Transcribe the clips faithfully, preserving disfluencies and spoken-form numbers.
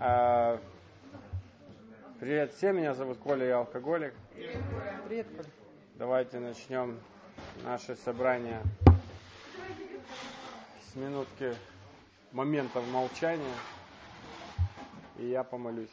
А, привет всем, меня зовут Коля, я алкоголик. Привет, Коля. Давайте начнем наше собрание с минутки моментов молчания, и я помолюсь.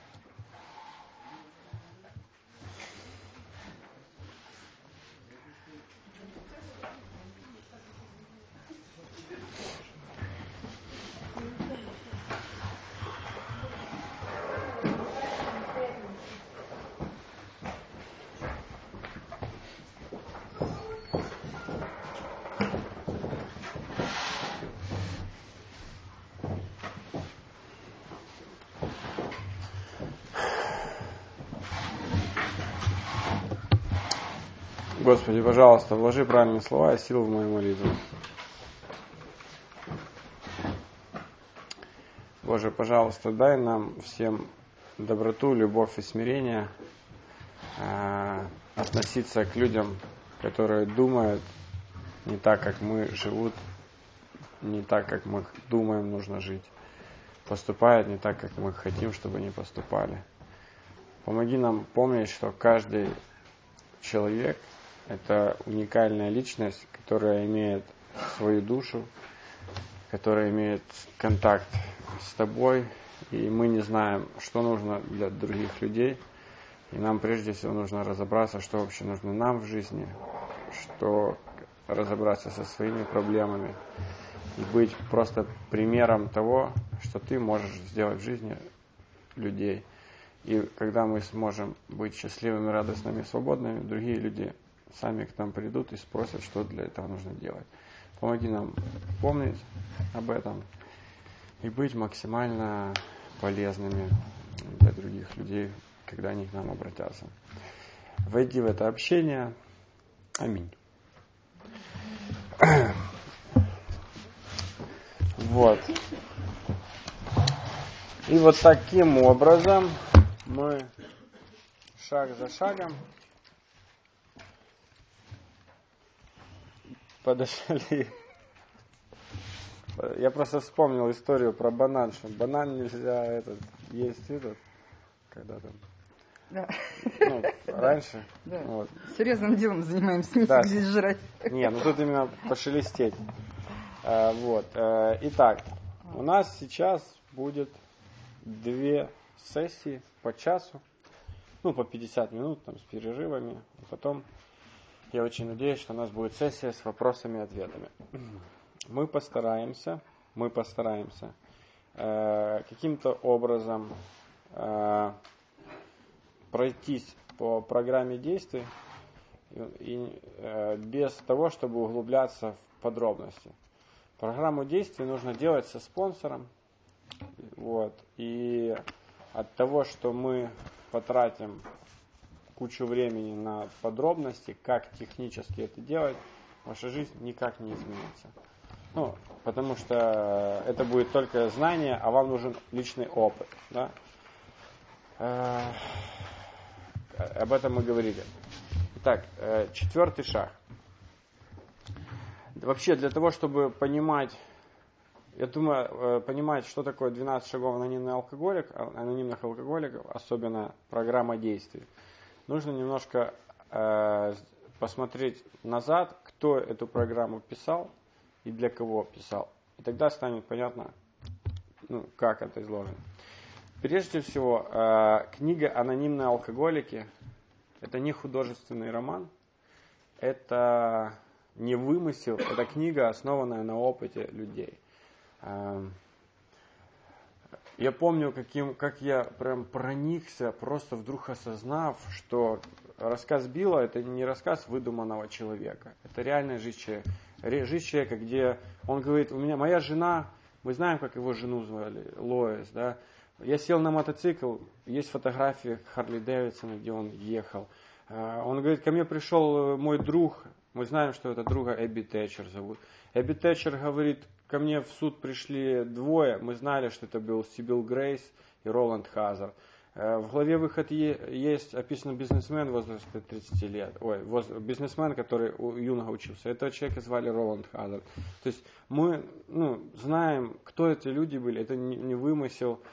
Господи, пожалуйста, вложи правильные слова и силу в мою молитву. Боже, пожалуйста, дай нам всем доброту, любовь и смирение, э, относиться к людям, которые думают не так, как мы, живут не так, как мы думаем, нужно жить, поступают не так, как мы хотим, чтобы они поступали. Помоги нам помнить, что каждый человек – это уникальная личность, которая имеет свою душу, которая имеет контакт с тобой, и мы не знаем, что нужно для других людей, и нам прежде всего нужно разобраться, что вообще нужно нам в жизни, что разобраться со своими проблемами и быть просто примером того, что ты можешь сделать в жизни людей. И когда мы сможем быть счастливыми, радостными, свободными, другие люди сами к нам придут и спросят, что для этого нужно делать. Помоги нам помнить об этом и быть максимально полезными для других людей, когда они к нам обратятся. Войди в это общение. Аминь. Вот. И вот таким образом мы шаг за шагом подошли. Я просто вспомнил историю про банан, что банан нельзя этот, есть этот, когда там. Да. Ну, раньше. Да. Вот. Серьезным делом занимаемся, не да. здесь жрать. Не, ну тут именно пошелестеть. А, вот. А, итак, у нас сейчас будет две сессии по часу, ну, по пятьдесят минут, там, с перерывами. И потом, я очень надеюсь, что у нас будет сессия с вопросами и ответами. Мы постараемся, мы постараемся э, каким-то образом э, пройтись по программе действий и, и, э, без того, чтобы углубляться в подробности. Программу действий нужно делать со спонсором. Вот, и от того, что мы потратим кучу времени на подробности, как технически это делать, ваша жизнь никак не изменится. Ну, потому что это будет только знание, а вам нужен личный опыт. Да? Э, об этом мы говорили. Итак, э, четвертый шаг. Вообще, для того, чтобы понимать, я думаю, э, понимать, что такое двенадцать шагов анонимный алкоголик, анонимных алкоголиков, особенно программа действий, нужно немножко э, посмотреть назад, кто эту программу писал и для кого писал. И тогда станет понятно, ну, как это изложено. Прежде всего, э, книга «Анонимные алкоголики» – это не художественный роман, это не вымысел, это книга, основанная на опыте людей. Э, я помню, каким, как я прям проникся, просто вдруг осознав, что рассказ Билла – это не рассказ выдуманного человека, это реальная жизнь человека. Жизнь человека, где он говорит, у меня моя жена, мы знаем, как его жену звали, Лоис, да. Я сел на мотоцикл, есть фотографии Харли Дэвидсона, где он ехал. Он говорит, ко мне пришел мой друг, мы знаем, что это друга Эбби Тэтчер зовут. Эбби Тэтчер говорит, ко мне в суд пришли двое, мы знали, что это был Сибил Грейс и Роланд Хазард. В главе «Выход» есть описано бизнесмен в возрасте тридцати лет. Ой, воз, бизнесмен, который у юного учился. Этого человека звали Роланд Хазард. То есть мы ну, знаем, кто эти люди были. Это не, не вымысел.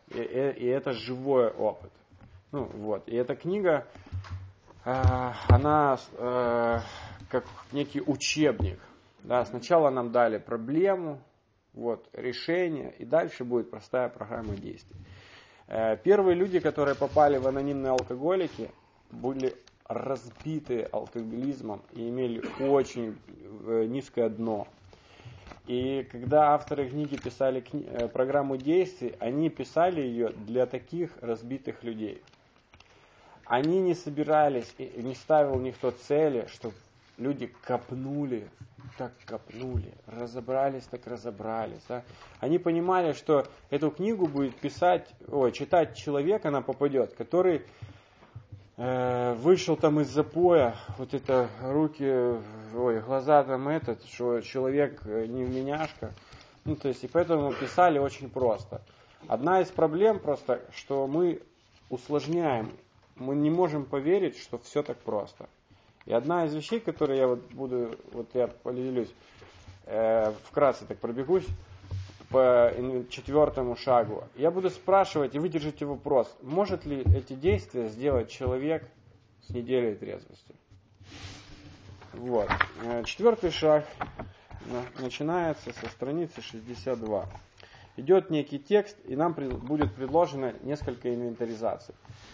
И, и, и это живой опыт. Ну, вот. И эта книга, э, она э, как некий учебник. Да, сначала нам дали проблему, вот, решение, и дальше будет простая программа действий. Э, первые люди, которые попали в анонимные алкоголики, были разбиты алкоголизмом и имели очень э, низкое дно. И когда авторы книги писали кни... программу действий, они писали ее для таких разбитых людей. Они не собирались, и не ставил никто цели, чтобы люди копнули, так копнули, разобрались, так разобрались. Да? Они понимали, что эту книгу будет писать, ой, читать человек, она попадет, который э, вышел там из запоя, вот это руки, ой, глаза там этот, что человек не вменяшка. Ну, то есть, и поэтому писали очень просто. Одна из проблем просто, что мы усложняем, мы не можем поверить, что все так просто. И одна из вещей, которые я вот буду, вот я поделюсь, э, вкратце так пробегусь по четвертому шагу. Я буду спрашивать, и вы держите вопрос, может ли эти действия сделать человек с неделей трезвости? Вот. Четвертый шаг начинается со страницы шестьдесят два. Идет некий текст, и нам будет предложено несколько инвентаризаций.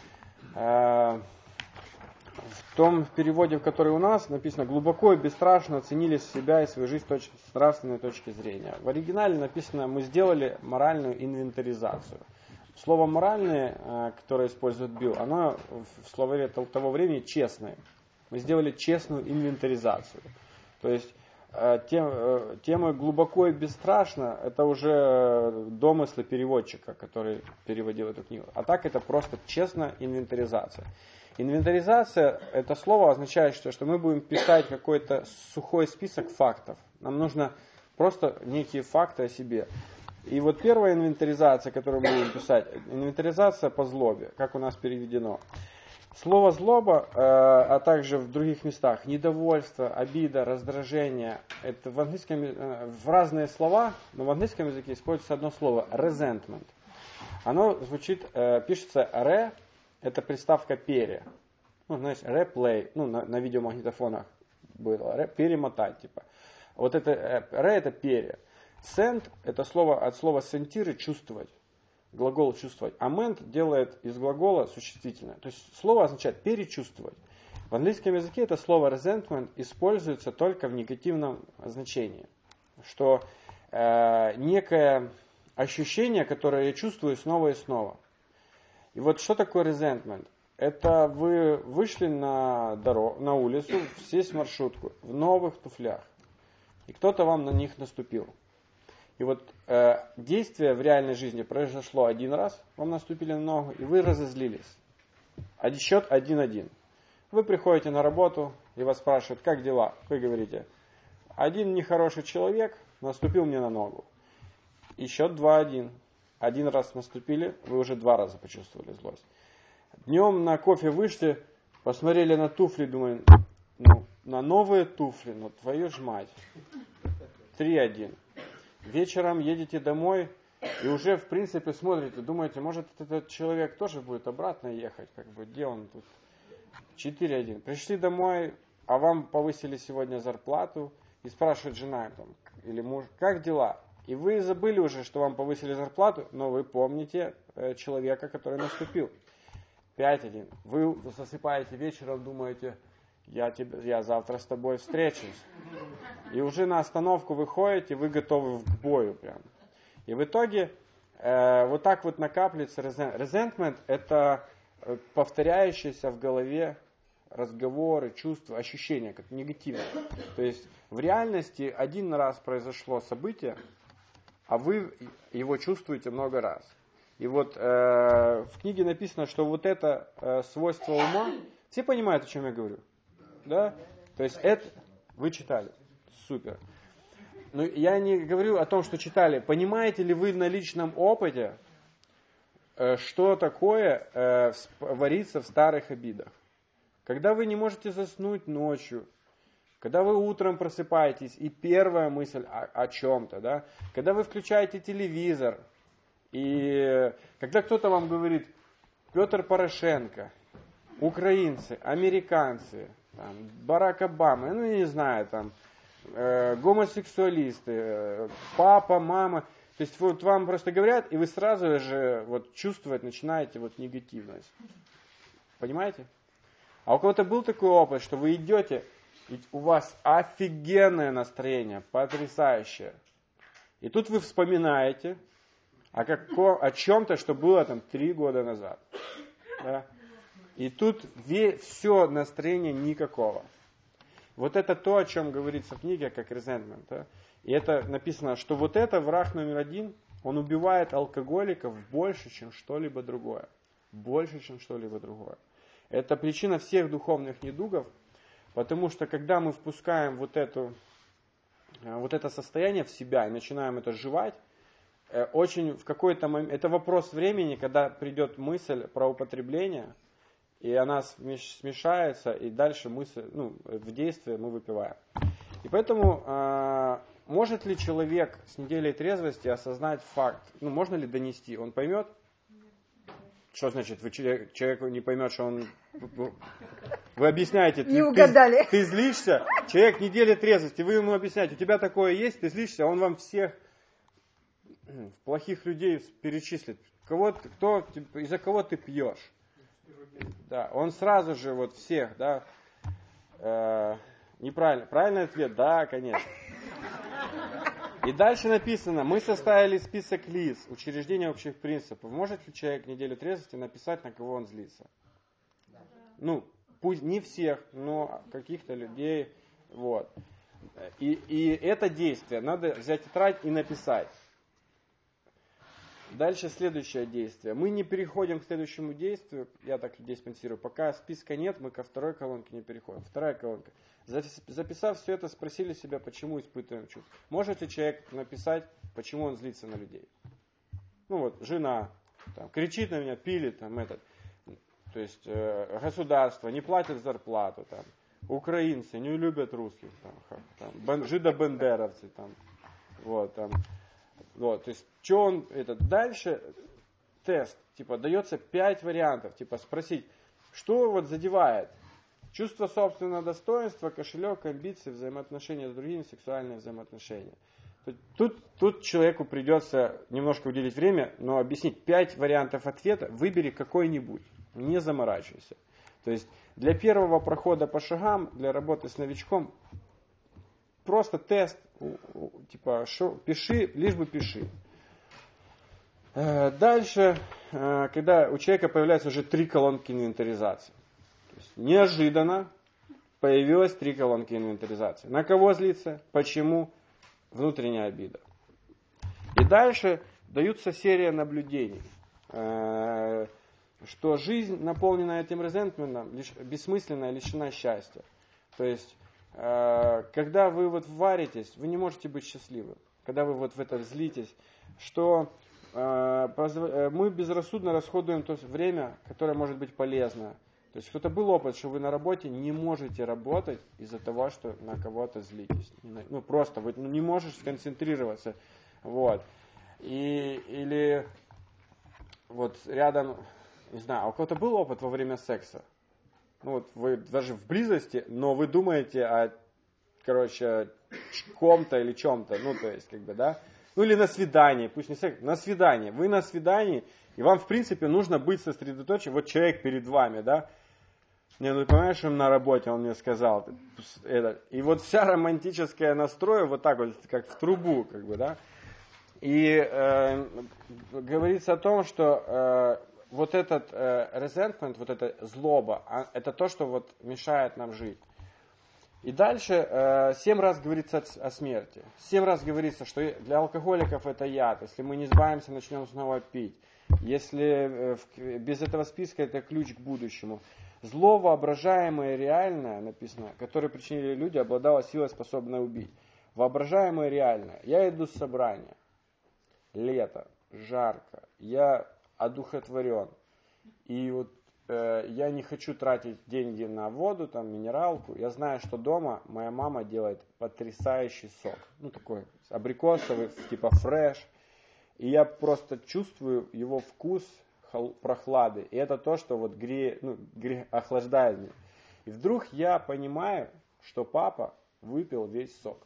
В том переводе, в который у нас написано, глубоко и бесстрашно оценили себя и свою жизнь с нравственной точки зрения. В оригинале написано, мы сделали моральную инвентаризацию. Слово «моральное», которое использует Билл, оно в словаре того времени честное. Мы сделали честную инвентаризацию. То есть тем, тема глубоко и бесстрашно, это уже домыслы переводчика, который переводил эту книгу. А так это просто честная инвентаризация. Инвентаризация, это слово означает, что, что мы будем писать какой-то сухой список фактов. Нам нужно просто некие факты о себе. И вот первая инвентаризация, которую мы будем писать, инвентаризация по злобе, как у нас переведено. Слово «злоба», э, а также в других местах, недовольство, обида, раздражение, это в английском, э, в разные слова, но в английском языке используется одно слово «resentment». Оно звучит, э, пишется «ре», это приставка «пере». Ну, знаешь, «реплей», ну, на, на видеомагнитофонах было, ре, перемотать, типа. Вот это э, «ре» это «пере». «Сент» это слово от слова «сентиры» чувствовать. Глагол «чувствовать». А «мент» делает из глагола существительное. То есть слово означает «перечувствовать». В английском языке это слово resentment используется только в негативном значении. Что э, некое ощущение, которое я чувствую снова и снова. И вот что такое resentment? Это вы вышли на, дорогу, на улицу, сесть в маршрутку в новых туфлях. И кто-то вам на них наступил. И вот э, действие в реальной жизни произошло один раз, вам наступили на ногу, и вы разозлились. А счет один-один. Вы приходите на работу, и вас спрашивают, как дела? Вы говорите, один нехороший человек наступил мне на ногу. И счет два-один. Один раз наступили, вы уже два раза почувствовали злость. Днем на кофе вышли, посмотрели на туфли, думаю, ну, на новые туфли, ну твою ж мать. три-один. Вечером едете домой и уже, в принципе, смотрите, думаете, может, этот человек тоже будет обратно ехать, как бы, где он тут? четыре-один. Пришли домой, а вам повысили сегодня зарплату, и спрашивает жена там, или муж, как дела? И вы забыли уже, что вам повысили зарплату, но вы помните э, человека, который наступил. пять-один. Вы засыпаете вечером, думаете, я, тебе, я завтра с тобой встречусь. И уже на остановку вы ходите, вы готовы к бою прям. И в итоге э, вот так вот накапливается resentment, это повторяющиеся в голове разговоры, чувства, ощущения, как негативные. То есть в реальности один раз произошло событие, а вы его чувствуете много раз. И вот э, в книге написано, что вот это э, свойство ума, все понимают, о чем я говорю? Да? То есть это вы читали. Супер. Но я не говорю о том, что читали. Понимаете ли вы на личном опыте, э, что такое э, варится в старых обидах? Когда вы не можете заснуть ночью, когда вы утром просыпаетесь, и первая мысль о, о чем-то, да? Когда вы включаете телевизор, И когда кто-то вам говорит, Петр Порошенко, украинцы, американцы, там, Барак Обама, ну я не знаю, там, э, гомосексуалисты, э, папа, мама, то есть вот вам просто говорят, и вы сразу же вот чувствовать начинаете вот негативность. Понимаете? А у кого-то был такой опыт, что вы идете, и у вас офигенное настроение, потрясающее. И тут вы вспоминаете о, каком, о чем-то, что было там три года назад. Да? И тут ве, все настроение никакого. Вот это то, о чем говорится в книге, как resentment. Да? И это написано, что вот это враг номер один, он убивает алкоголиков больше, чем что-либо другое. Больше, чем что-либо другое. Это причина всех духовных недугов, потому что когда мы впускаем вот, эту, вот это состояние в себя и начинаем это жевать, очень в какой-то момент, это вопрос времени, когда придет мысль про употребление, и она смешается, и дальше мысль, ну, в действии мы выпиваем. И поэтому, э, может ли человек с неделей трезвости осознать факт, ну, можно ли донести, он поймет? Что значит, вы человек, человек не поймет, что он... Вы объясняете, не ты, угадали. Ты, ты злишься, человек неделя трезвости, вы ему объясняете, у тебя такое есть, ты злишься, он вам всех плохих людей перечислит. Кого, кто, из-за кого ты пьешь? Да, он сразу же вот всех, да, э, неправильно. Правильный ответ, да, конечно. И дальше написано, мы составили список лиц, учреждения общих принципов. Может ли человек неделю трезвости написать, на кого он злится? Ну, пусть не всех, но каких-то людей, вот. И, и это действие, надо взять тетрадь и написать. Дальше следующее действие. Мы не переходим к следующему действию, я так людей спонсирую, пока списка нет, мы ко второй колонке не переходим. Вторая колонка. Записав все это, спросили себя, почему испытываем чувство. Может ли человек написать, почему он злится на людей? Ну вот, жена там, кричит на меня, пилит, там, этот, то есть э, государство не платит зарплату, там, украинцы не любят русских, там, там, жидобендеровцы, там, вот, там. Вот, то есть, что он, это, дальше тест, типа, дается пять вариантов, типа, спросить, что вот задевает? Чувство собственного достоинства, кошелек, амбиции, взаимоотношения с другими, сексуальные взаимоотношения. Тут, тут человеку придется немножко уделить время, но объяснить пять вариантов ответа, выбери какой-нибудь, не заморачивайся. То есть, для первого прохода по шагам, для работы с новичком, просто тест, типа, шо, пиши, лишь бы пиши. Дальше, когда у человека появляются уже три колонки инвентаризации. То есть, неожиданно появилось три колонки инвентаризации. На кого злиться? Почему? Внутренняя обида. И дальше даются серия наблюдений, что жизнь, наполненная этим резентментом, бессмысленная, лишена счастья. То есть, когда вы вот варитесь, вы не можете быть счастливым. Когда вы вот в это злитесь, что мы безрассудно расходуем то время, которое может быть полезно. То есть кто-то был опыт, что вы на работе не можете работать из-за того, что на кого-то злитесь. Ну просто вы не можешь сконцентрироваться. Вот. И, или вот рядом, не знаю, а у кого-то был опыт во время секса? Ну вот вы даже в близости, но вы думаете о, короче, ком-то или чем-то, ну то есть, как бы, да. Ну или на свидании, пусть не секс, на свидании. Вы на свидании, и вам, в принципе, нужно быть сосредоточенным. Вот человек перед вами, да. Не, ну понимаешь, он на работе, он мне сказал. Это. И вот вся романтическая настрой вот так вот, как в трубу, как бы, да. И э, говорится о том, что э, вот этот э, resentment, вот эта злоба, а, это то, что вот мешает нам жить. И дальше э, семь раз говорится о, о смерти. Семь раз говорится, что для алкоголиков это яд. Если мы не избавимся, начнем снова пить. Если э, без этого списка это ключ к будущему. Зло, воображаемое и реальное, написано, которое причинили люди, обладало силой, способной убить. Воображаемое и реальное. Я иду с собрания. Лето, жарко, я одухотворен. И вот э, я не хочу тратить деньги на воду, там, минералку. Я знаю, что дома моя мама делает потрясающий сок. Ну, такой абрикосовый, типа фреш. и я просто чувствую его вкус прохлады. И это то, что вот греет, ну, гре, охлаждает меня. И вдруг я понимаю, что папа выпил весь сок.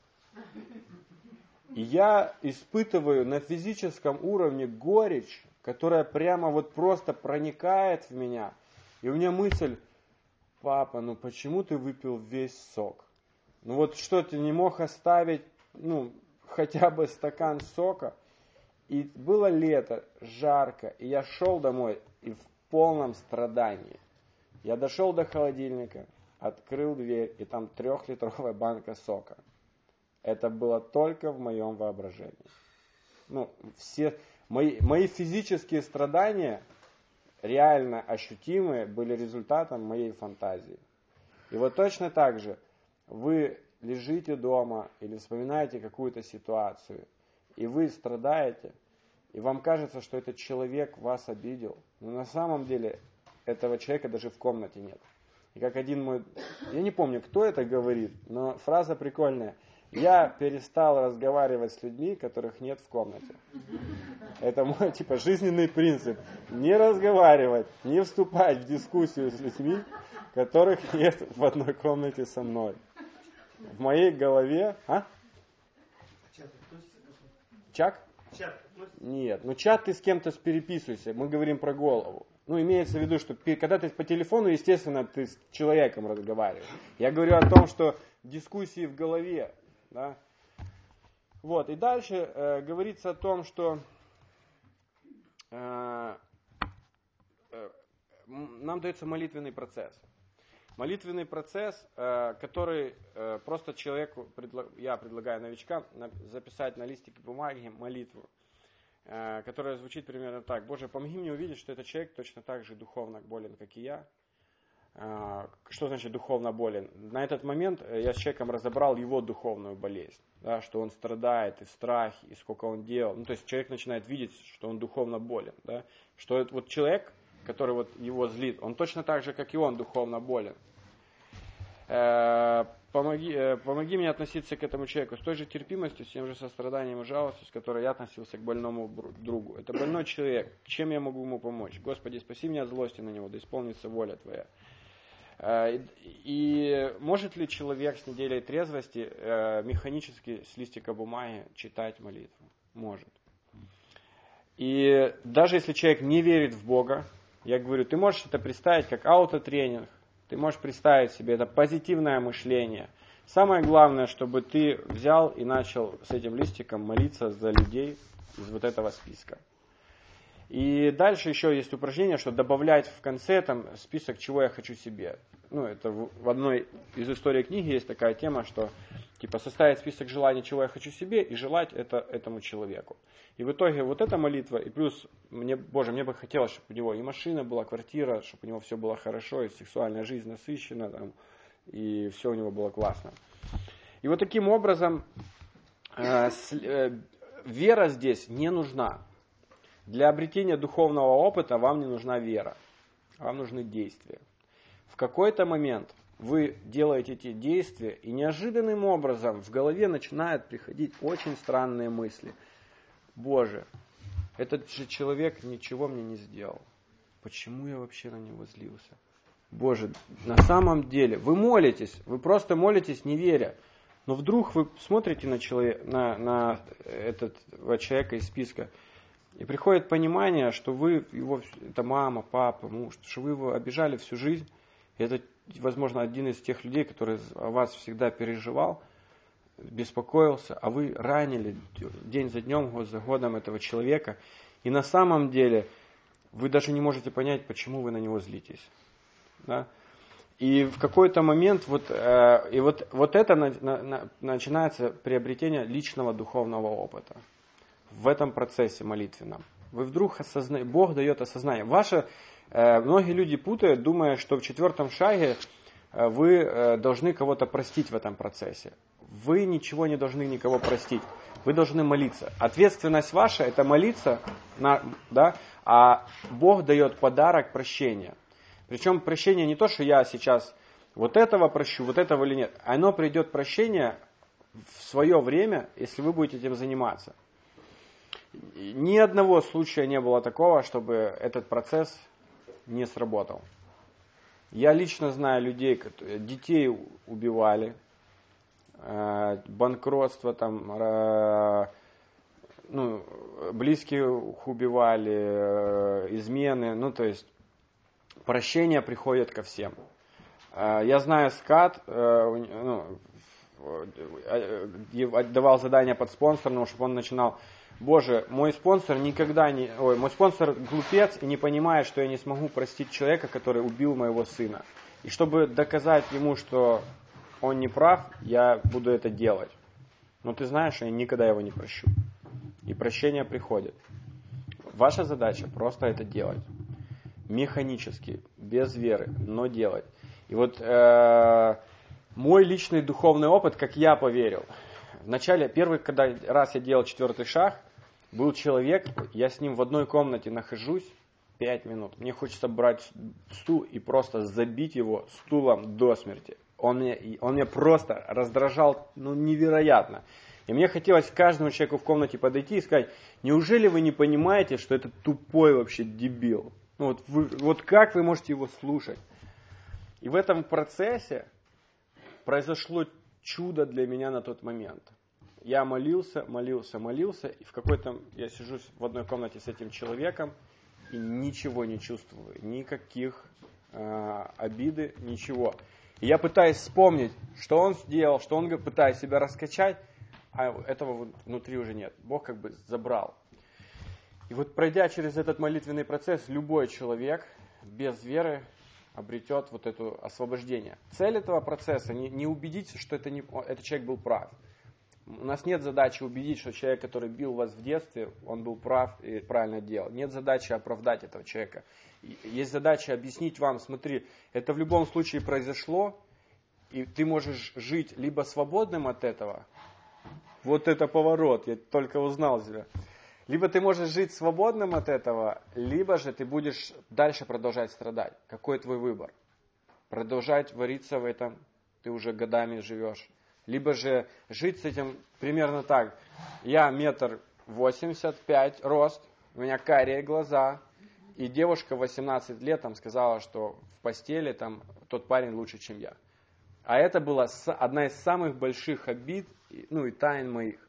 И я испытываю на физическом уровне горечь, которая прямо вот просто проникает в меня. И у меня мысль: папа, ну почему ты выпил весь сок? Ну вот что, ты не мог оставить, ну, хотя бы стакан сока? И было лето, жарко, и я шел домой и в полном страдании. Я дошел до холодильника, открыл дверь, и там трехлитровая банка сока. Это было только в моем воображении. Ну, все мои, мои физические страдания, реально ощутимые, были результатом моей фантазии. И вот точно так же вы лежите дома или вспоминаете какую-то ситуацию, и вы страдаете, и вам кажется, что этот человек вас обидел, но на самом деле этого человека даже в комнате нет. И как один мой, я не помню, кто это говорит, но фраза прикольная: я перестал разговаривать с людьми, которых нет в комнате. Это мой типа жизненный принцип: не разговаривать, не вступать в дискуссию с людьми, которых нет в одной комнате со мной. В моей голове... А? Чак? Чат. Нет, ну чат ты с кем-то переписывайся, мы говорим про голову. Ну, имеется в виду, что когда ты по телефону, естественно, ты с человеком разговариваешь. Я говорю о том, что дискуссии в голове, да. Вот, и дальше э, говорится о том, что э, э, нам дается молитвенный процесс. Молитвенный процесс, э, который э, просто человеку, предлаг, я предлагаю новичкам на, записать на листике бумаги молитву, э, которая звучит примерно так: Боже, помоги мне увидеть, что этот человек точно так же духовно болен, как и я. Э, что значит духовно болен? На этот момент я с человеком разобрал его духовную болезнь, да, что он страдает и в страхе, и сколько он делал. Ну, то есть человек начинает видеть, что он духовно болен, да, что это вот человек, который вот его злит, он точно так же, как и он, духовно болен. Помоги, помоги мне относиться к этому человеку с той же терпимостью, с тем же состраданием и жалостью, с которой я относился к больному другу. Это больной человек. Чем я могу ему помочь? Господи, спаси меня от злости на него, да исполнится воля Твоя. И, и может ли человек с неделей трезвости механически с листика бумаги читать молитву? Может. И даже если человек не верит в Бога, я говорю, ты можешь это представить как аутотренинг, ты можешь представить себе это позитивное мышление. Самое главное, чтобы ты взял и начал с этим листиком молиться за людей из вот этого списка. И дальше еще есть упражнение, что добавлять в конце там список, чего я хочу себе. Ну, это в одной из историй книги есть такая тема, что типа составить список желаний, чего я хочу себе, и желать это этому человеку. И в итоге вот эта молитва, и плюс, мне, Боже, мне бы хотелось, чтобы у него и машина была, квартира, чтобы у него все было хорошо, и сексуальная жизнь насыщена, там, и все у него было классно. И вот таким образом э, с, э, вера здесь не нужна. Для обретения духовного опыта вам не нужна вера, вам нужны действия. В какой-то момент вы делаете эти действия, и неожиданным образом в голове начинают приходить очень странные мысли. Боже, этот же человек ничего мне не сделал. Почему я вообще на него злился? Боже, на самом деле, вы молитесь, вы просто молитесь, не веря. Но вдруг вы смотрите на, человек, на, на этого человека из списка, и приходит понимание, что вы его, это мама, папа, муж, что вы его обижали всю жизнь. И это, возможно, один из тех людей, который о вас всегда переживал, беспокоился, а вы ранили день за днем, год за годом этого человека. И на самом деле вы даже не можете понять, почему вы на него злитесь. Да? И в какой-то момент вот, э, и вот, вот это на, на, начинается приобретение личного духовного опыта. В этом процессе молитвенном. Вы вдруг осознаете, Бог дает осознание. Ваше, э, многие люди путают, думая, что в четвертом шаге э, вы э, должны кого-то простить в этом процессе. Вы ничего не должны никого простить. Вы должны молиться. Ответственность ваша это молиться, на, да, а Бог дает подарок прощения. Причем прощение не то, что я сейчас вот этого прощу, вот этого или нет. Оно придет прощение в свое время, если вы будете этим заниматься. Ни одного случая не было такого, чтобы этот процесс не сработал. Я лично знаю людей, которые детей убивали, банкротство, там, ну, близких убивали, измены, ну, то есть прощение приходит ко всем. Я знаю скат, ну, отдавал задание под спонсором, чтобы он начинал: Боже, мой спонсор никогда не... Ой, мой спонсор глупец и не понимает, что я не смогу простить человека, который убил моего сына. И чтобы доказать ему, что он не прав, я буду это делать. Но ты знаешь, я никогда его не прощу. И прощение приходит. Ваша задача просто это делать. Механически, без веры, но делать. И вот э, мой личный духовный опыт, как я поверил. Вначале, первый когда раз я делал четвертый шаг, был человек, я с ним в одной комнате нахожусь пять минут. Мне хочется брать стул и просто забить его стулом до смерти. Он меня, он меня просто раздражал, ну, невероятно. И мне хотелось к каждому человеку в комнате подойти и сказать: неужели вы не понимаете, что это тупой вообще дебил? Ну, вот, вы, вот как вы можете его слушать? И в этом процессе произошло чудо для меня на тот момент. Я молился, молился, молился, и в какой-то я сижу в одной комнате с этим человеком и ничего не чувствую, никаких э, обиды, ничего. И я пытаюсь вспомнить, что он сделал, что он пытается себя раскачать, а этого внутри уже нет. Бог как бы забрал. И вот пройдя через этот молитвенный процесс, любой человек без веры обретет вот это освобождение. Цель этого процесса не, не убедиться, что это не, этот человек был прав. У нас нет задачи убедить, что человек, который бил вас в детстве, он был прав и правильно делал. Нет задачи оправдать этого человека. Есть задача объяснить вам: смотри, это в любом случае произошло, и ты можешь жить либо свободным от этого, вот это поворот, я только узнал тебя. Либо ты можешь жить свободным от этого, либо же ты будешь дальше продолжать страдать. Какой твой выбор? Продолжать вариться в этом, ты уже годами живешь. Либо же жить с этим примерно так. Я метр восемьдесят пять рост, у меня карие глаза, и девушка в восемнадцать лет там сказала, что в постели там тот парень лучше, чем я. А это была одна из самых больших обид, ну и тайн моих.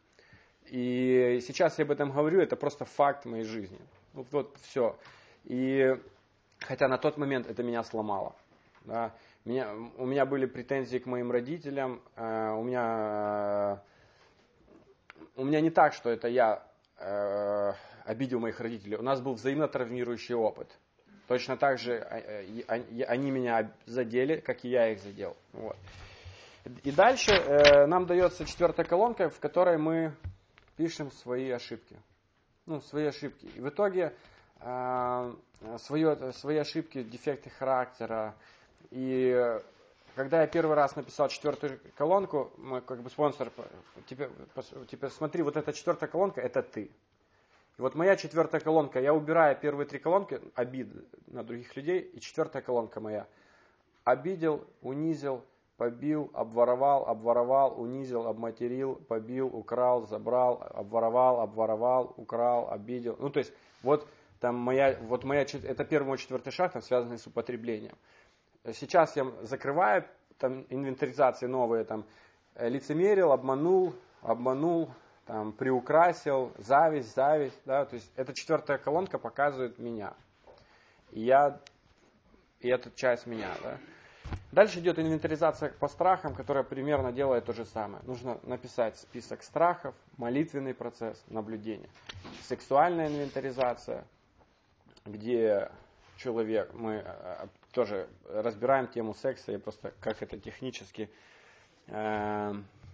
И сейчас я об этом говорю, это просто факт моей жизни. Вот, вот все. И хотя на тот момент это меня сломало. Да. Меня, у меня были претензии к моим родителям. Э, у меня, э, у меня не так, что это я э, обидел моих родителей. У нас был взаимно травмирующий опыт. Точно так же э, э, они меня задели, как и я их задел. Вот. И дальше э, нам дается четвертая колонка, в которой мы пишем свои ошибки. Ну, свои ошибки. И в итоге э, свое, свои ошибки, дефекты характера. И когда я первый раз написал четвертую колонку, мой как бы спонсор, теперь, теперь смотри, вот эта четвертая колонка, это ты. И вот моя четвертая колонка, я убираю первые три колонки, обиды на других людей, и четвертая колонка моя. Обидел, унизил, побил, обворовал, обворовал, унизил, обматерил, побил, украл, забрал, обворовал, обворовал, украл, обидел. Ну, то есть, вот там моя, вот моя, это первый мой четвертый шаг, там, связанный с употреблением. Сейчас я закрываю, там, инвентаризации новые, там, лицемерил, обманул, обманул, там, приукрасил, зависть, зависть, да, то есть, эта четвертая колонка показывает меня. И я, и это часть меня, да. Дальше идет инвентаризация по страхам, которая примерно делает то же самое. Нужно написать список страхов, молитвенный процесс, наблюдение. Сексуальная инвентаризация, где человек, мы тоже разбираем тему секса, и просто как это технически... Э,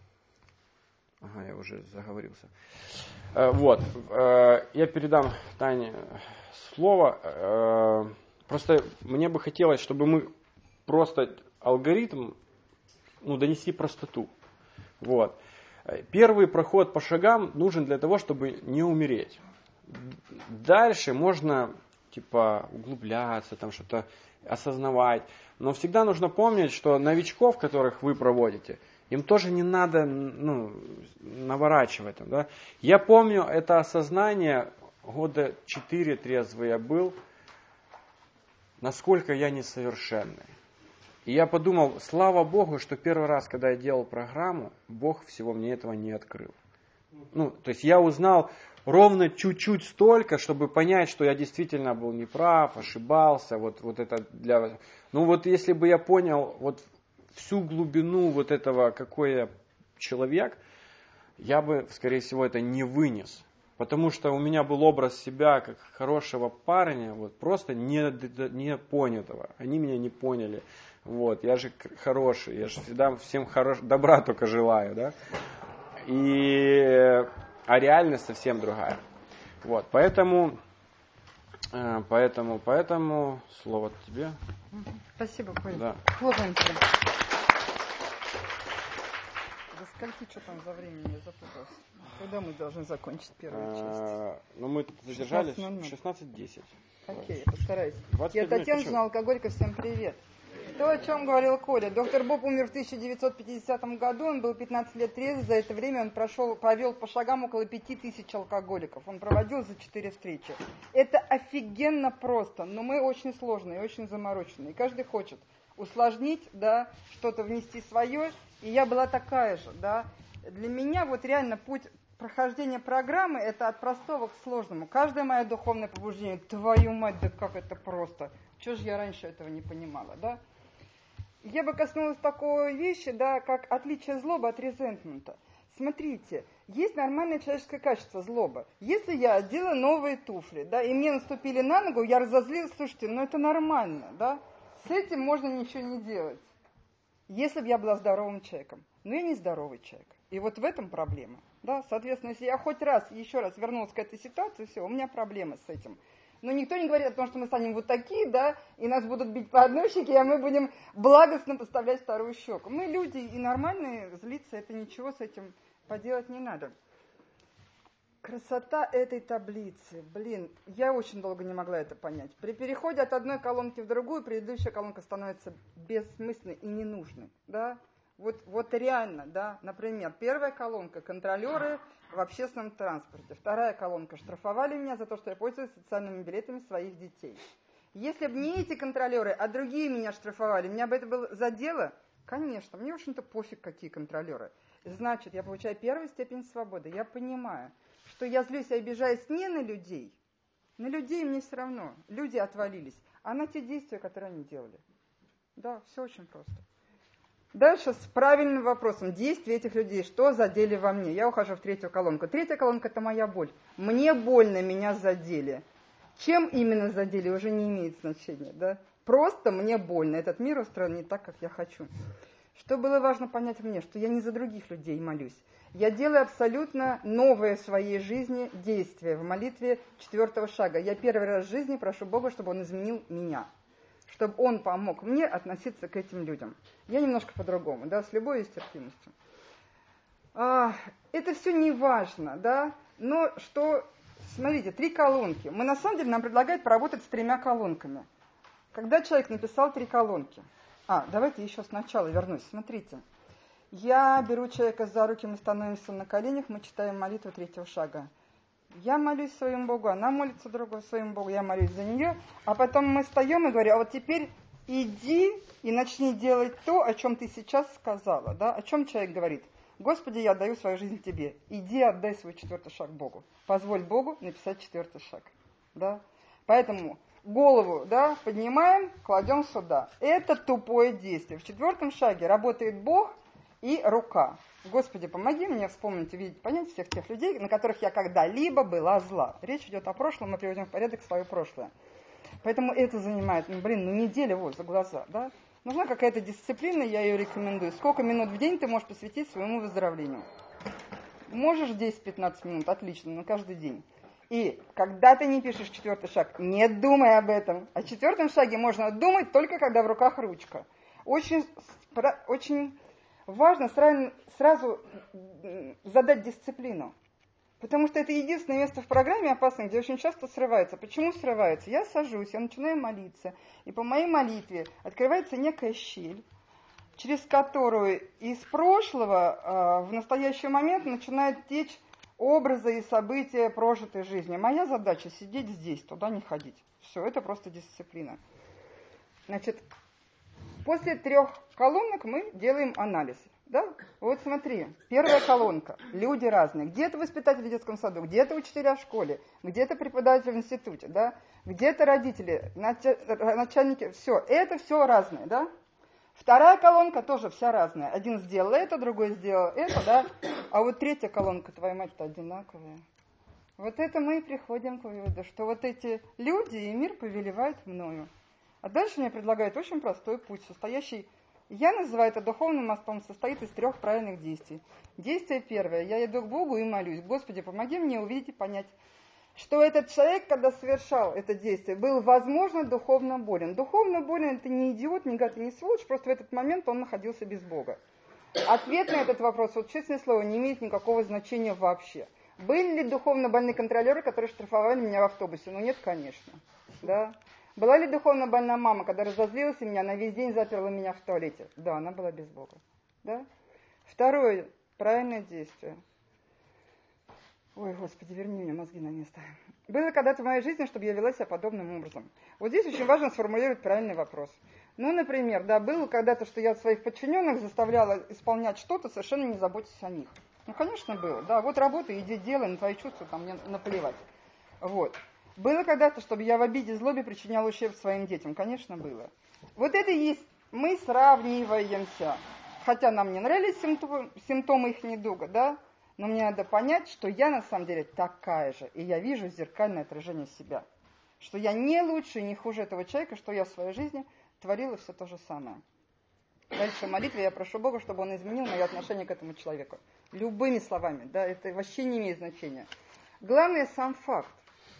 ага, я уже заговорился. Э, вот, э, я передам Тане слово. Э, просто мне бы хотелось, чтобы мы просто алгоритм, ну, донести простоту. Вот. Первый проход по шагам нужен для того, чтобы не умереть. Дальше можно типа углубляться, там что-то осознавать. Но всегда нужно помнить, что новичков, которых вы проводите, Им тоже не надо ну, наворачивать. Да? Я помню это осознание, года четыре трезвый я был, насколько я несовершенный. И я подумал, слава Богу, что первый раз, когда я делал программу, Бог всего мне этого не открыл. Ну, то есть я узнал ровно чуть-чуть столько, чтобы понять, что я действительно был неправ, ошибался. Вот, вот это для... Ну вот если бы я понял вот всю глубину вот этого, какой я человек, я бы, скорее всего, это не вынес. Потому что у меня был образ себя как хорошего парня, вот, просто не, не понятого. Они меня не поняли. Вот, я же хороший, я же всегда всем хорош, добра только желаю. Да? И, а реальность совсем другая. Вот, поэтому, поэтому, поэтому слово тебе. Спасибо, Коля. Да. Хлопаем тебя. До скольки, что там за время, я запуталась. Когда мы должны закончить первую часть? А, ну, мы задержались в шестнадцать десять. Окей, я постараюсь. Я минут, Татьяна, журнал «Алкоголика», всем привет. То, о чем говорил Коля. Доктор Боб умер в тысяча девятьсот пятидесятом году, он был пятнадцать лет трезвый, за это время он прошел, провел по шагам около пяти тысяч алкоголиков. Он проводил за четыре встречи. Это офигенно просто, но мы очень сложные, очень замороченные. Каждый хочет усложнить, да, что-то внести свое, и я была такая же, да. Для меня вот реально путь прохождения программы это от простого к сложному. Каждое мое духовное побуждение, твою мать, да как это просто. Чего же я раньше этого не понимала, да? Я бы коснулась такой вещи, да, как отличие злобы от резентмента. Смотрите, есть нормальное человеческое качество злоба. Если я одела новые туфли, да, и мне наступили на ногу, я разозлилась, слушайте, ну это нормально, да? С этим можно ничего не делать. Если бы я была здоровым человеком. Но я не здоровый человек. И вот в этом проблема. Да? Соответственно, если я хоть раз, еще раз вернулась к этой ситуации, все, у меня проблемы с этим. Но никто не говорит о том, что мы станем вот такие, да, и нас будут бить по одной щеке, а мы будем благостно подставлять вторую щеку. Мы люди и нормальные, злиться, это ничего с этим поделать не надо. Красота этой таблицы. Блин, я очень долго не могла это понять. При переходе от одной колонки в другую, предыдущая колонка становится бессмысленной и ненужной, да. Вот, вот реально, да, например, первая колонка – контролеры в общественном транспорте. Вторая колонка – штрафовали меня за то, что я пользуюсь социальными билетами своих детей. Если бы не эти контролеры, а другие меня штрафовали, меня бы это было задело? Конечно, мне, в общем-то, пофиг, какие контролеры. Значит, я получаю первую степень свободы. Я понимаю, что я злюсь и обижаюсь не на людей. На людей мне все равно. Люди отвалились. А на те действия, которые они делали. Да, все очень просто. Дальше с правильным вопросом. Действия этих людей, что задели во мне? Я ухожу в третью колонку. Третья колонка – это моя боль. Мне больно, меня задели. Чем именно задели, уже не имеет значения. Да? Просто мне больно. Этот мир устроен не так, как я хочу. Что было важно понять мне? Что я не за других людей молюсь. Я делаю абсолютно новое в своей жизни действие в молитве четвертого шага. Я первый раз в жизни прошу Бога, чтобы Он изменил меня. Чтобы Он помог мне относиться к этим людям. Я немножко по-другому, да, с любовью и с терпимостью. А, это все не важно, да, но что, смотрите, три колонки. Мы, на самом деле, нам предлагают поработать с тремя колонками. Когда человек написал три колонки. А, давайте еще сначала вернусь, смотрите. Я беру человека за руки, мы становимся на коленях, мы читаем молитву третьего шага. Я молюсь своему Богу, она молится другому своему Богу, я молюсь за нее, а потом мы встаем и говорим, а вот теперь иди и начни делать то, о чем ты сейчас сказала. Да? О чем человек говорит? Господи, я отдаю свою жизнь тебе. Иди, отдай свой четвертый шаг Богу. Позволь Богу написать четвертый шаг. Да? Поэтому голову, да, поднимаем, кладем сюда. Это тупое действие. В четвертом шаге работает Бог и рука. Господи, помоги мне вспомнить, увидеть, понять всех тех людей, на которых я когда-либо была зла. Речь идет о прошлом, мы приводим в порядок свое прошлое. Поэтому это занимает, ну, блин, ну неделя вот за глаза, да? Нужна какая-то дисциплина, я ее рекомендую. Сколько минут в день ты можешь посвятить своему выздоровлению? Можешь десять-пятнадцать минут, отлично, на каждый день. И когда ты не пишешь четвертый шаг, не думай об этом. О четвертом шаге можно думать только когда в руках ручка. Очень, очень важно сразу, сразу задать дисциплину. Потому что это единственное место в программе опасное, где очень часто срывается. Почему срывается? Я сажусь, я начинаю молиться, и по моей молитве открывается некая щель, через которую из прошлого в настоящий момент начинают течь образы и события прожитой жизни. Моя задача сидеть здесь, туда не ходить. Все, это просто дисциплина. Значит, после трех колонок мы делаем анализ. Да? Вот смотри, первая колонка. Люди разные. Где-то воспитатели в детском саду, где-то учителя в школе, где-то преподаватели в институте, да? Где-то родители, начальники. Все, это все разное, да? Вторая колонка тоже вся разная. Один сделал это, другой сделал это, да? А вот третья колонка, твоя мать-то одинаковая. Вот это мы и приходим к выводу, что вот эти люди и мир повелевают мною. А дальше мне предлагают очень простой путь, состоящий, я называю это духовным мостом, состоит из трех правильных действий. Действие первое. Я иду к Богу и молюсь. Господи, помоги мне увидеть и понять, что этот человек, когда совершал это действие, был, возможно, духовно болен. Духовно болен — это не идиот, не гад и не сволочь, просто в этот момент он находился без Бога. Ответ на этот вопрос, вот честное слово, не имеет никакого значения вообще. Были ли духовно больные контролеры, которые штрафовали меня в автобусе? Ну нет, конечно. Да. Была ли духовно больная мама, когда разозлилась и меня, на весь день заперла меня в туалете? Да, она была без Бога. Да? Второе правильное действие. Ой, Господи, верни мне мозги на место. Было когда-то в моей жизни, чтобы я вела себя подобным образом. Вот здесь очень важно сформулировать правильный вопрос. Ну, например, да, было когда-то, что я своих подчиненных заставляла исполнять что-то, совершенно не заботясь о них. Ну, конечно, было. Да, вот работай, иди делай, на твои чувства там мне наплевать. Вот. Было когда-то, чтобы я в обиде, злобе причиняла ущерб своим детям. Конечно, было. Вот это и есть. Мы сравниваемся. Хотя нам не нравились симптомы, симптомы их недуга, да? Но мне надо понять, что я на самом деле такая же. И я вижу зеркальное отражение себя. Что я не лучше и не хуже этого человека, что я в своей жизни творила все то же самое. Дальше в молитве я прошу Бога, чтобы Он изменил мое отношение к этому человеку. Любыми словами, да, это вообще не имеет значения. Главное сам факт.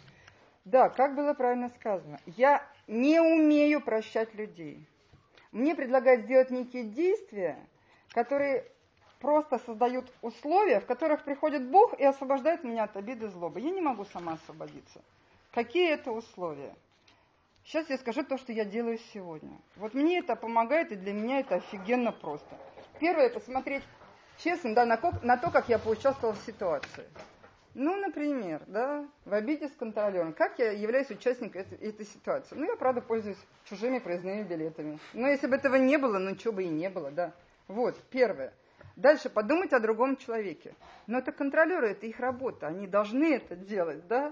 Да, как было правильно сказано, я не умею прощать людей. Мне предлагают сделать некие действия, которые просто создают условия, в которых приходит Бог и освобождает меня от обиды и злобы. Я не могу сама освободиться. Какие это условия? Сейчас я скажу то, что я делаю сегодня. Вот мне это помогает, и для меня это офигенно просто. Первое, посмотреть честно, да, на, на то, как я поучаствовала в ситуации. Ну, например, да, в обиде с контролером. Как я являюсь участником этой, этой ситуации? Ну, я, правда, пользуюсь чужими проездными билетами. Но если бы этого не было, ну, чего бы и не было, да. Вот, первое. Дальше подумать о другом человеке. Но это контролеры, это их работа, они должны это делать, да.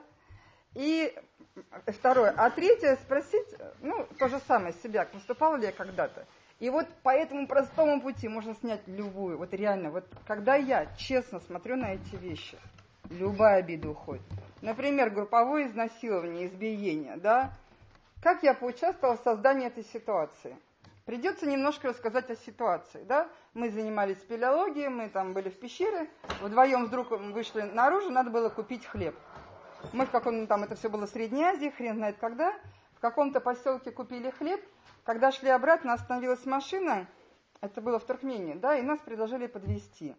И второе. А третье, спросить, ну, то же самое себя, поступала ли я когда-то. И вот по этому простому пути можно снять любую, вот реально, вот когда я честно смотрю на эти вещи, любая обида уходит. Например, групповое изнасилование, избиение, да. Как я поучаствовала в создании этой ситуации? Придется немножко рассказать о ситуации, да. Мы занимались спелеологией, мы там были в пещере, вдвоем вдруг вышли наружу, надо было купить хлеб. Мы в каком-то там, это все было в Средней Азии, хрен знает когда, в каком-то поселке купили хлеб. Когда шли обратно, остановилась машина, это было в Туркмении, да, и нас предложили подвезти.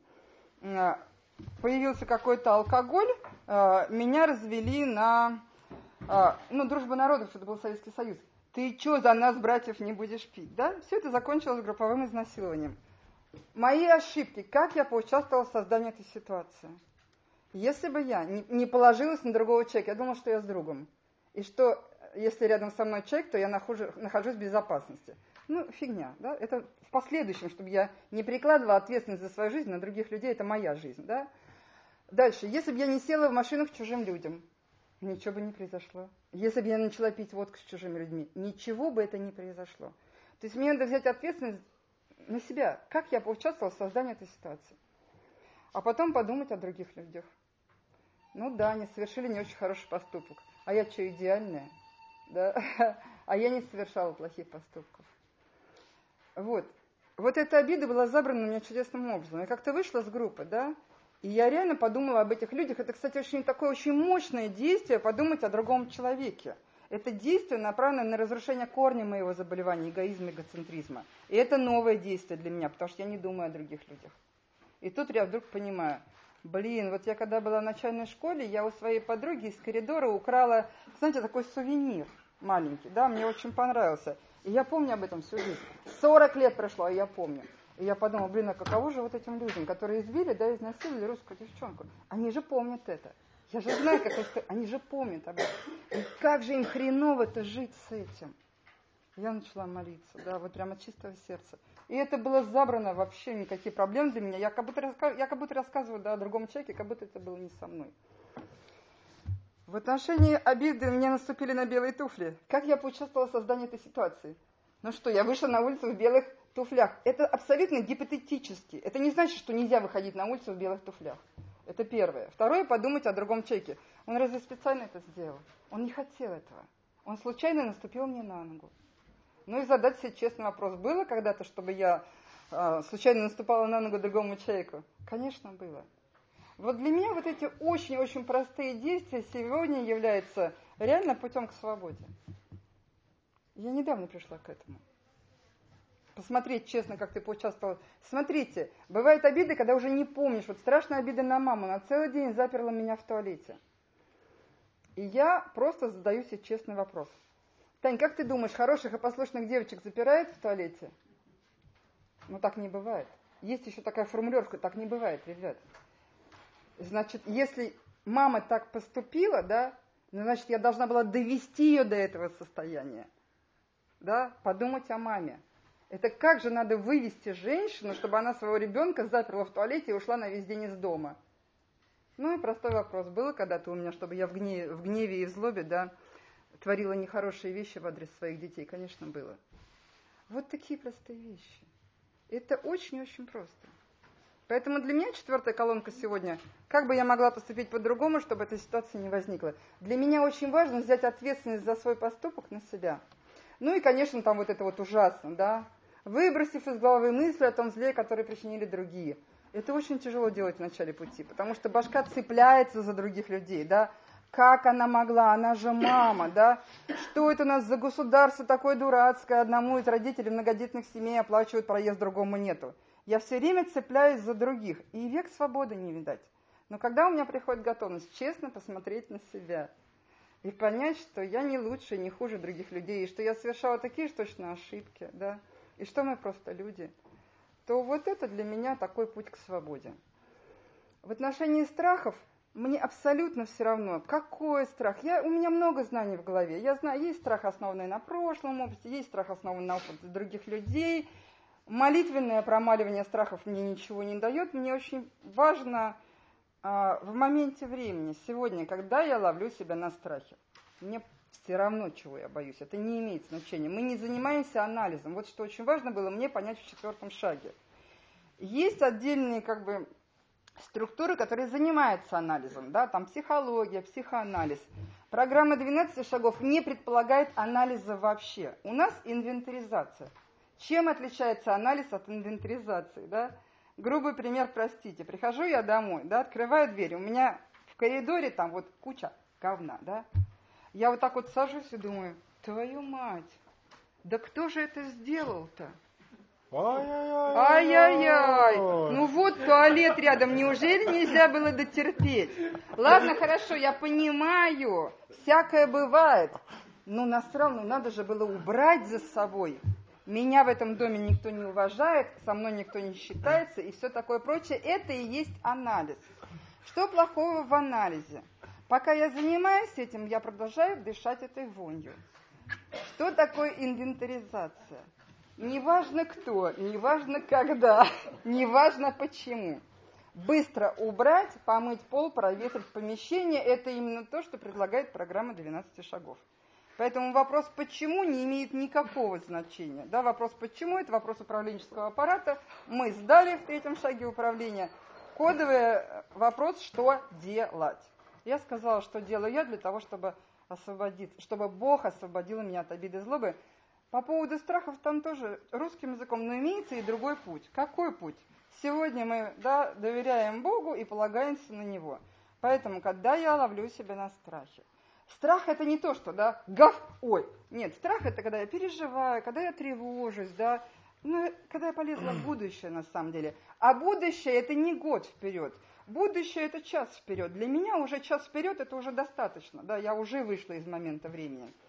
Появился какой-то алкоголь, меня развели на, ну, дружба народов, это был Советский Союз. Ты что, за нас, братьев, не будешь пить, да? Все это закончилось групповым изнасилованием. Мои ошибки, как я поучаствовала в создании этой ситуации? Если бы я не положилась на другого человека, я думала, что я с другом. И что, если рядом со мной человек, то я нахожусь, нахожусь в безопасности. Ну, фигня, да? Это в последующем, чтобы я не перекладывала ответственность за свою жизнь на других людей, это моя жизнь, да? Дальше, если бы я не села в машину к чужим людям, ничего бы не произошло. Если бы я начала пить водку с чужими людьми, ничего бы это не произошло. То есть мне надо взять ответственность на себя. Как я поучаствовала в создании этой ситуации? А потом подумать о других людях. Ну да, они совершили не очень хороший поступок. А я что, идеальная? Да? А я не совершала плохих поступков. Вот. Вот эта обида была забрана у меня чудесным образом. Я как-то вышла с группы, да, и я реально подумала об этих людях. Это, кстати, очень такое очень мощное действие, подумать о другом человеке. Это действие направлено на разрушение корня моего заболевания, эгоизма, эгоцентризма. И это новое действие для меня, потому что я не думаю о других людях. И тут я вдруг понимаю, блин, вот я когда была в начальной школе, я у своей подруги из коридора украла, знаете, такой сувенир маленький, да, мне очень понравился. И я помню об этом всю жизнь. сорок лет прошло, а я помню. И я подумала, блин, а каково же вот этим людям, которые избили, да, изнасиловали русскую девчонку. Они же помнят это. Я же знаю, как это. Они же помнят об этом. И как же им хреново-то жить с этим. Я начала молиться, да, вот прямо от чистого сердца. И это было забрано, вообще никакие проблемы для меня. Я как будто, раска... я как будто рассказываю, да, о другом человеке, как будто это было не со мной. В отношении обиды мне наступили на белые туфли. Как я поучаствовала в создании этой ситуации? Ну что, я вышла на улицу в белых туфлях. Это абсолютно гипотетически. Это не значит, что нельзя выходить на улицу в белых туфлях. Это первое. Второе, подумать о другом человеке. Он разве специально это сделал? Он не хотел этого. Он случайно наступил мне на ногу. Ну и задать себе честный вопрос. Было когда-то, чтобы я э, случайно наступала на ногу другому человеку? Конечно, было. Вот для меня вот эти очень-очень простые действия сегодня являются реально путем к свободе. Я недавно пришла к этому. Посмотреть честно, как ты поучаствовала. Смотрите, бывают обиды, когда уже не помнишь. Вот страшная обида на маму. Она целый день заперла меня в туалете. И я просто задаю себе честный вопрос. Тань, как ты думаешь, хороших и послушных девочек запирают в туалете? Ну, так не бывает. Есть еще такая формулировка, так не бывает, ребят. Значит, если мама так поступила, да, ну, значит, я должна была довести ее до этого состояния. Да, подумать о маме. Это как же надо вывести женщину, чтобы она своего ребенка заперла в туалете и ушла на весь день из дома? Ну и простой вопрос. Было когда-то у меня, чтобы я в гневе, в гневе и в злобе, да, творила нехорошие вещи в адрес своих детей? Конечно, было. Вот такие простые вещи. Это очень-очень просто. Поэтому для меня четвертая колонка сегодня, как бы я могла поступить по-другому, чтобы эта ситуация не возникла. Для меня очень важно взять ответственность за свой поступок на себя. Ну и, конечно, там вот это вот ужасно, да. Выбросив из головы мысли о том зле, которое причинили другие. Это очень тяжело делать в начале пути, потому что башка цепляется за других людей, да. Как она могла? Она же мама, да? Что это у нас за государство такое дурацкое? Одному из родителей многодетных семей оплачивают проезд, другому нету. Я все время цепляюсь за других, и век свободы не видать. Но когда у меня приходит готовность честно посмотреть на себя и понять, что я не лучше, не хуже других людей, и что я совершала такие же точно ошибки, да, и что мы просто люди, то вот это для меня такой путь к свободе. В отношении страхов мне абсолютно все равно, какой страх. Я, у меня много знаний в голове. Я знаю, есть страх, основанный на прошлом опыте, есть страх, основанный на опыте других людей. Молитвенное промаливание страхов мне ничего не дает. Мне очень важно а, в моменте времени, сегодня, когда я ловлю себя на страхе. Мне все равно, чего я боюсь. Это не имеет значения. Мы не занимаемся анализом. Вот что очень важно было мне понять в четвертом шаге. Есть отдельные как бы структуры, которые занимаются анализом. Да? Там психология, психоанализ. Программа двенадцати шагов не предполагает анализа вообще. У нас инвентаризация. Чем отличается анализ от инвентаризации, да? Грубый пример, простите. Прихожу я домой, да, открываю дверь, у меня в коридоре там вот куча говна, да? Я вот так вот сажусь и думаю, твою мать, да кто же это сделал-то? Ай-яй-яй, ну вот туалет рядом, неужели нельзя было дотерпеть? Ладно, хорошо, я понимаю, всякое бывает, но насрал, ну надо же было убрать за собой. Меня в этом доме никто не уважает, со мной никто не считается и все такое прочее. Это и есть анализ. Что плохого в анализе? Пока я занимаюсь этим, я продолжаю дышать этой вонью. Что такое инвентаризация? Неважно кто, неважно когда, неважно почему. Быстро убрать, помыть пол, проветрить помещение – это именно то, что предлагает программа двенадцати шагов. Поэтому вопрос «почему» не имеет никакого значения. Да, вопрос «почему» – это вопрос управленческого аппарата. Мы сдали в третьем шаге управления. Кодовый вопрос «что делать?». Я сказала, что делаю я для того, чтобы освободить, чтобы Бог освободил меня от обиды и злобы. По поводу страхов там тоже русским языком, но имеется и другой путь. Какой путь? Сегодня мы да, доверяем Богу и полагаемся на Него. Поэтому, когда я ловлю себя на страхе, страх это не то, что, да, гав, ой. Нет, страх это когда я переживаю, когда я тревожусь, да, ну, когда я полезла в будущее на самом деле. А будущее это не год вперед. Будущее это час вперед. Для меня уже час вперед это уже достаточно, да, я уже вышла из момента времени.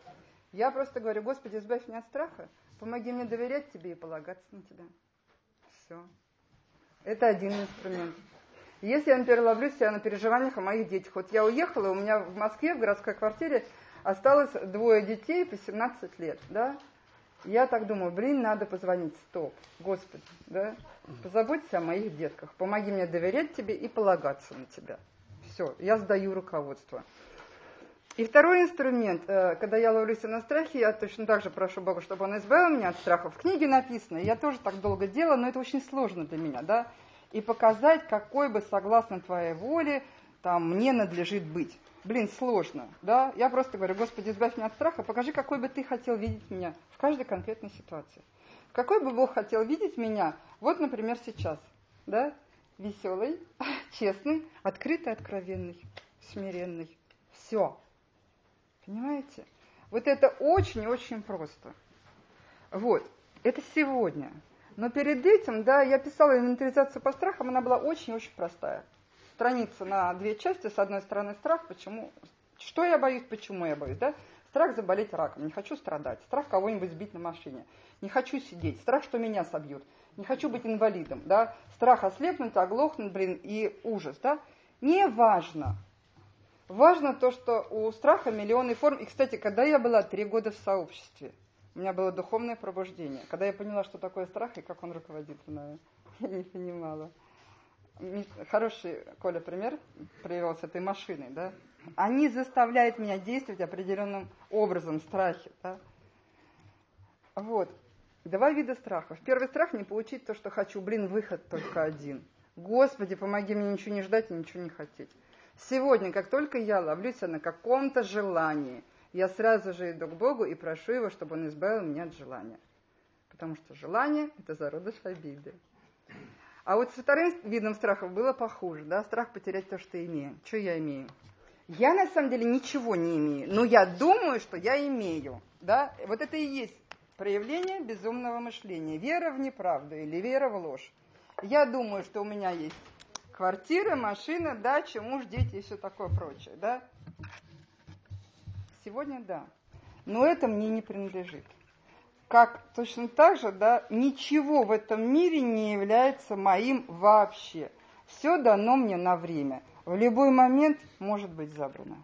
Я просто говорю: Господи, избавь меня от страха, помоги мне доверять Тебе и полагаться на Тебя. Все. Это один инструмент. Если я, например, ловлю себя на переживаниях о моих детях. Вот я уехала, у меня в Москве в городской квартире осталось двое детей по семнадцать лет, да? Я так думаю: блин, надо позвонить, стоп, Господи, да? Позаботься о моих детках, помоги мне доверять Тебе и полагаться на Тебя. Все, я сдаю руководство. И второй инструмент, когда я ловлю себя на страхе, я точно так же прошу Бога, чтобы Он избавил меня от страха. В книге написано, я тоже так долго делала, но это очень сложно для меня, да? И показать, какой бы, согласно Твоей воле, там, мне надлежит быть. Блин, сложно, да? Я просто говорю: Господи, избавь меня от страха, покажи, какой бы Ты хотел видеть меня в каждой конкретной ситуации. Какой бы Бог хотел видеть меня, вот, например, сейчас, да? Веселый, честный, открытый, откровенный, смиренный. Все. Понимаете? Вот это очень-очень просто. Вот. Это сегодня. Но перед этим, да, я писала инвентаризацию по страхам, она была очень-очень простая. Страница на две части. С одной стороны страх, почему, что я боюсь, почему я боюсь, да? Страх заболеть раком, не хочу страдать. Страх кого-нибудь сбить на машине. Не хочу сидеть. Страх, что меня собьют. Не хочу быть инвалидом, да? Страх ослепнуть, оглохнуть, блин, и ужас, да? Не важно. Важно то, что у страха миллионы форм. И, кстати, когда я была три года в сообществе, у меня было духовное пробуждение. Когда я поняла, что такое страх и как он руководит мною, я не понимала. Хороший, Коля, пример привел с этой машиной, да? Они заставляют меня действовать определенным образом, страхи, да? Вот. Два вида страхов. Первый страх — не получить то, что хочу. Блин, выход только один. Господи, помоги мне ничего не ждать и ничего не хотеть. Сегодня, как только я ловлю себя на каком-то желании, я сразу же иду к Богу и прошу Его, чтобы Он избавил меня от желания. Потому что желание – это зародыш обиды. А вот со вторым видом страхов было похуже, да, страх потерять то, что имею. Что я имею? Я на самом деле ничего не имею, но я думаю, что я имею, да. Вот это и есть проявление безумного мышления, вера в неправду или вера в ложь. Я думаю, что у меня есть квартира, машина, дача, муж, дети и все такое прочее, да. Сегодня да, но это мне не принадлежит. Как точно так же, да, ничего в этом мире не является моим вообще. Все дано мне на время. В любой момент может быть забрано.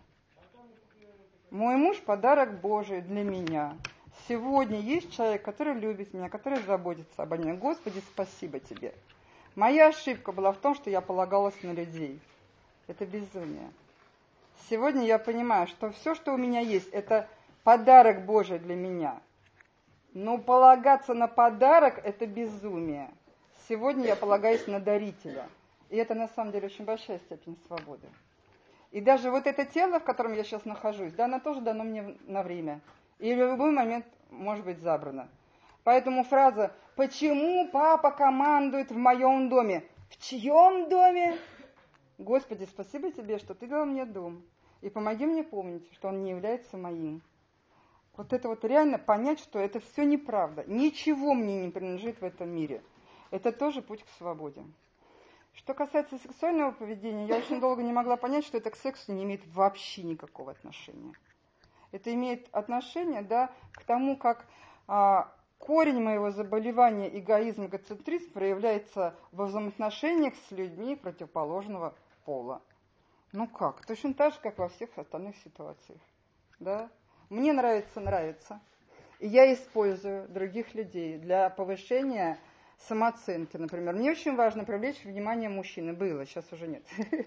Мой муж – подарок Божий для меня. Сегодня есть человек, который любит меня, который заботится обо мне. Господи, спасибо Тебе. Моя ошибка была в том, что я полагалась на людей. Это безумие. Сегодня я понимаю, что все, что у меня есть, это подарок Божий для меня. Но полагаться на подарок – это безумие. Сегодня я полагаюсь на дарителя. И это на самом деле очень большая степень свободы. И даже вот это тело, в котором я сейчас нахожусь, да, оно тоже дано мне на время. И в любой момент может быть забрано. Поэтому фраза «Почему папа командует в моем доме?» В чьем доме? Господи, спасибо Тебе, что Ты дал мне дом. И помоги мне помнить, что он не является моим. Вот это вот реально понять, что это все неправда. Ничего мне не принадлежит в этом мире. Это тоже путь к свободе. Что касается сексуального поведения, я очень долго не могла понять, что это к сексу не имеет вообще никакого отношения. Это имеет отношение, да, к тому, как а, корень моего заболевания, эгоизм, эгоцентризм, проявляется во взаимоотношениях с людьми противоположного пола. Ну как? Точно так же, как во всех остальных ситуациях. Да? Мне нравится, нравится. И я использую других людей для повышения самооценки, например. Мне очень важно привлечь внимание мужчины. Было, сейчас уже нет.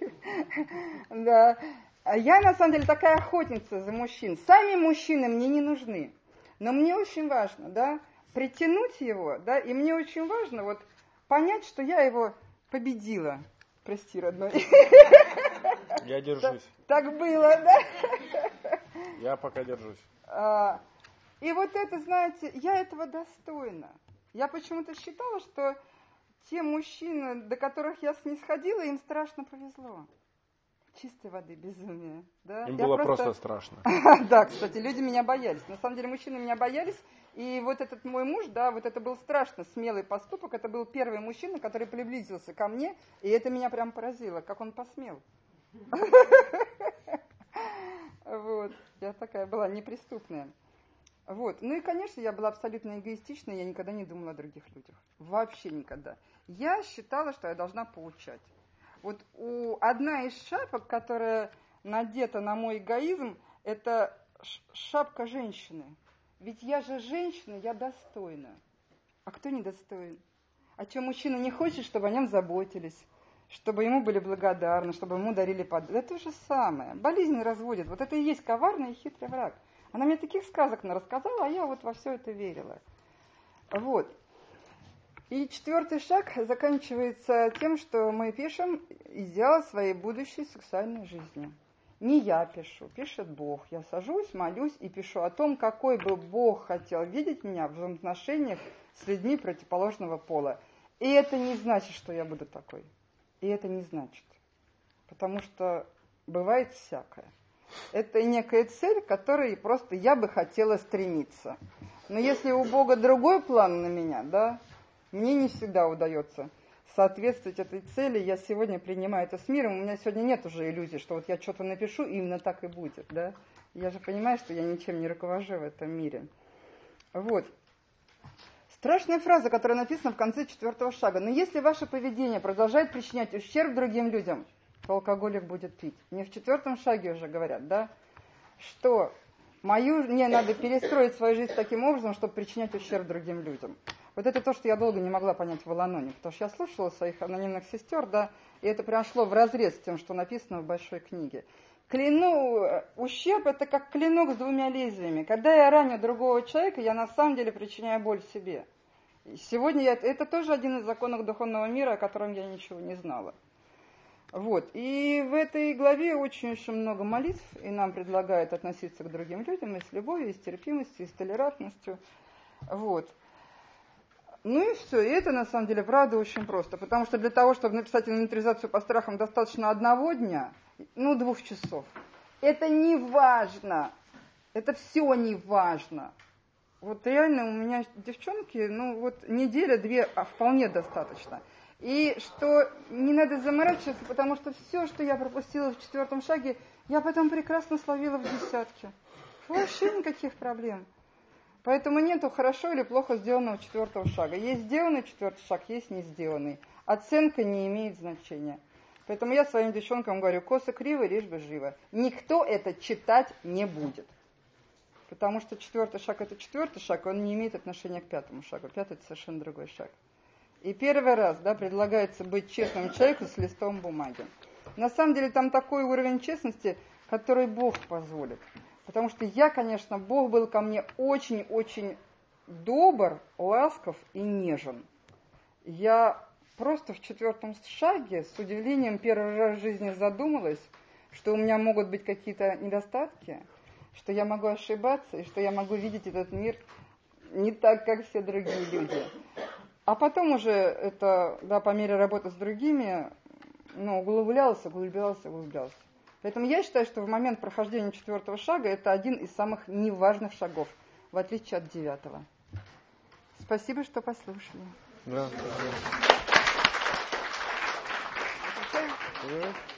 Да. Я, на самом деле, такая охотница за мужчин. Сами мужчины мне не нужны. Но мне очень важно, да, притянуть его, да, и мне очень важно вот понять, что я его победила. Прости, родной. Я держусь. Так, так было, да? Я пока держусь. А, и вот это, знаете, я этого достойна. Я почему-то считала, что те мужчины, до которых я снисходила, им страшно повезло. Чистой воды безумие. Да? Им я было просто, просто страшно. Да, кстати, люди меня боялись. На самом деле мужчины меня боялись. И вот этот мой муж, да, вот это был страшно смелый поступок. Это был первый мужчина, который приблизился ко мне. И это меня прям поразило, как он посмел. Вот. Я такая была неприступная. Вот. Ну и, конечно, я была абсолютно эгоистична, я никогда не думала о других людях. Вообще никогда. Я считала, что я должна получать. Вот у одна из шапок, которая надета на мой эгоизм, это шапка женщины. Ведь я же женщина, я достойна. А кто недостоин? А что, мужчина не хочет, чтобы о нем заботились, чтобы ему были благодарны, чтобы ему дарили подарки? Это то же самое. Болезнь разводит. Вот это и есть коварный и хитрый враг. Она мне таких сказок рассказала, а я вот во все это верила. Вот. И четвертый шаг заканчивается тем, что мы пишем идеал своей будущей сексуальной жизни. Не я пишу, пишет Бог. Я сажусь, молюсь и пишу о том, какой бы Бог хотел видеть меня в взаимоотношениях с людьми противоположного пола. И это не значит, что я буду такой. И это не значит. Потому что бывает всякое. Это некая цель, к которой просто я бы хотела стремиться. Но если у Бога другой план на меня, да, мне не всегда удается соответствовать этой цели. Я сегодня принимаю это с миром. У меня сегодня нет уже иллюзий, что вот я что-то напишу, и именно так и будет. Да? Я же понимаю, что я ничем не руковожу в этом мире. Вот. Страшная фраза, которая написана в конце четвертого шага. Но если ваше поведение продолжает причинять ущерб другим людям, то алкоголик будет пить. Мне в четвертом шаге уже говорят, да, что мою, мне надо перестроить свою жизнь таким образом, чтобы причинять ущерб другим людям. Вот это то, что я долго не могла понять в Ал-Аноне, потому что я слушала своих анонимных сестер, да, и это прям шло вразрез с тем, что написано в большой книге. Кляну, ущерб – это как клинок с двумя лезвиями. Когда я раню другого человека, я на самом деле причиняю боль себе. И сегодня я, это тоже один из законов духовного мира, о котором я ничего не знала. Вот. И в этой главе очень-очень много молитв, и нам предлагают относиться к другим людям и с любовью, и с терпимостью, и с толерантностью. Вот. Ну и все. И это, на самом деле, правда очень просто. Потому что для того, чтобы написать инвентаризацию по страхам, достаточно одного дня, ну, двух часов. Это не важно. Это все не важно. Вот реально у меня девчонки, ну вот неделя-две а вполне достаточно. И что не надо заморачиваться, потому что все, что я пропустила в четвертом шаге, я потом прекрасно словила в десятке. Вообще никаких проблем. Поэтому нету хорошо или плохо сделанного четвертого шага. Есть сделанный четвертый шаг, есть не сделанный. Оценка не имеет значения. Поэтому я своим девчонкам говорю, косо криво, лишь бы живо. Никто это читать не будет. Потому что четвертый шаг это четвертый шаг, он не имеет отношения к пятому шагу. Пятый это совершенно другой шаг. И первый раз, да, предлагается быть честным человеку с листом бумаги. На самом деле там такой уровень честности, который Бог позволит. Потому что я, конечно, Бог был ко мне очень-очень добр, ласков и нежен. Я просто в четвертом шаге с удивлением первый раз в жизни задумалась, что у меня могут быть какие-то недостатки, что я могу ошибаться, и что я могу видеть этот мир не так, как все другие люди. А потом уже это, да, по мере работы с другими, ну, углублялась, углублялась, углублялась. Поэтому я считаю, что в момент прохождения четвертого шага это один из самых неважных шагов, в отличие от девятого. Спасибо, что послушали. Да, спасибо.